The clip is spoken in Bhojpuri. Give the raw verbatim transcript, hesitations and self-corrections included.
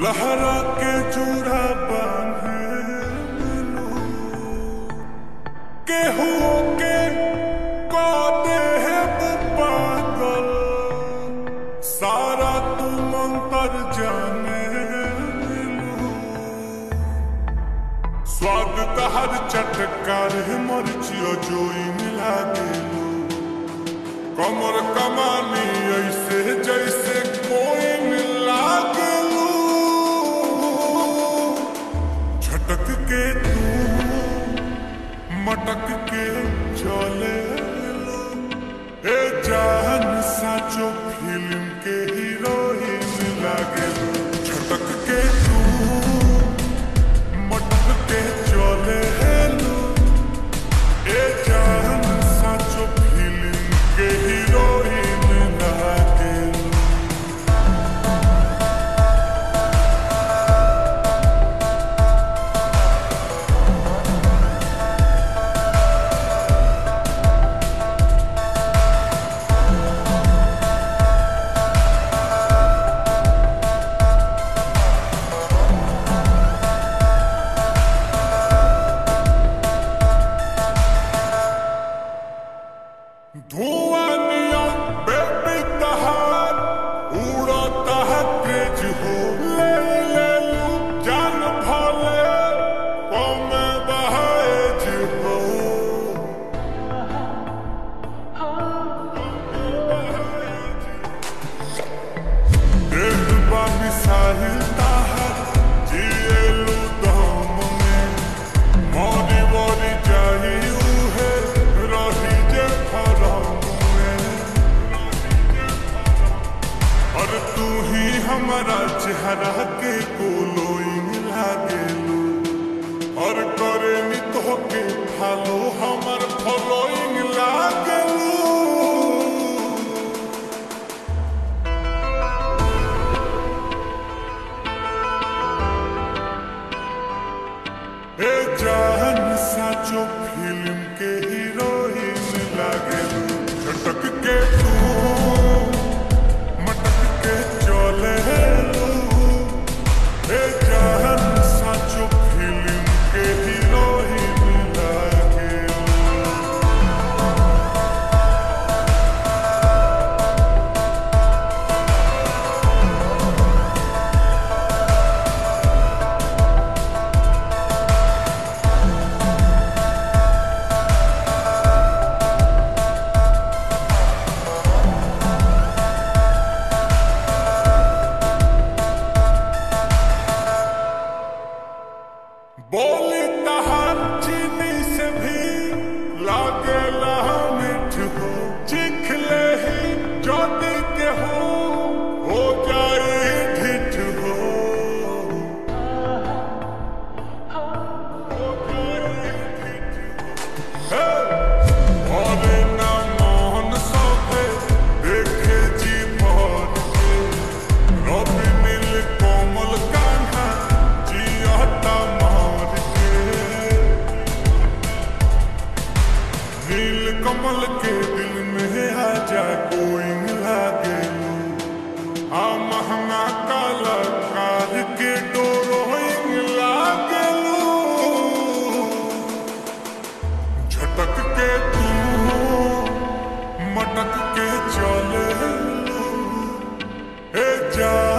लहरा के चूड़ा बांधे केहू के काटे है पागल सारा तू मंतर जाने स्वाद तहर चटकार है मरचियो जोई मिला देलू कमर कमानी ऐसे जैसे कोई मिला गेलू झटक के तू मटक के चले ए जान साचो फिल्म के हीरोइन लागेलू झटक के तू मटक के चले ए जान साचो फिल्म के हीरोइन लागेलू धुआं नियन बेबी तहार उड़ता है क्रेज हो ले ले लू जान भले पमे बहाएज हो देख बा मिसाइल तहार जिए लू दम में मोरी मोरी जाही उहे रही जे और तू ही हमारा चेहरा के कोलोइंग लागेलू और करे नी तो के फालो हमार फॉलोइंग लागेलू ए जान साचो फिल्म के हीरोइन लागेलू झटक के तू मटक के चले ए जान साचो फिल्म के हीरोइन लागेलू बोली तहार चीनी से भी लागेला मीठ हो चिख ले ही ज्योति के हो हो जाए ढिठ हो हो जाए ढिठ हो और ना मोहन सोते देखे जी भर के रवि नील कोमल कान्हा जियाता नील कमल के दिल में आजा गोइंग लागेलू आ महंगा कलाकार के डोरोइंग लागेलू झटक के तू मटक के चले ए जा